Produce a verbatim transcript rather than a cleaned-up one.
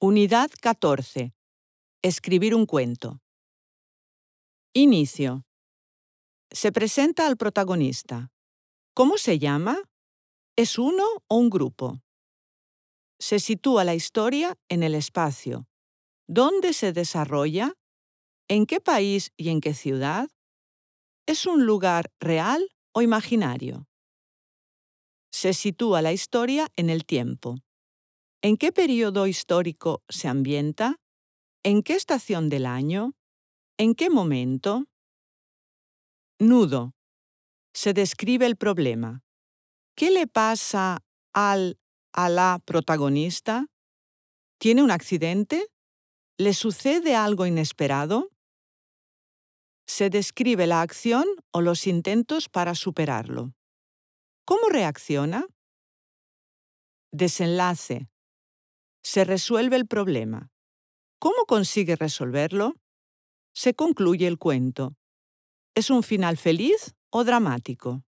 Unidad catorce. Escribir un cuento. Inicio. Se presenta al protagonista. ¿Cómo se llama? ¿Es uno o un grupo? Se sitúa la historia en el espacio. ¿Dónde se desarrolla? ¿En qué país y en qué ciudad? ¿Es un lugar real o imaginario? Se sitúa la historia en el tiempo. ¿En qué periodo histórico se ambienta? ¿En qué estación del año? ¿En qué momento? Nudo. Se describe el problema. ¿Qué le pasa al a la protagonista? ¿Tiene un accidente? ¿Le sucede algo inesperado? Se describe la acción o los intentos para superarlo. ¿Cómo reacciona? Desenlace. Se resuelve el problema. ¿Cómo consigue resolverlo? Se concluye el cuento. ¿Es un final feliz o dramático?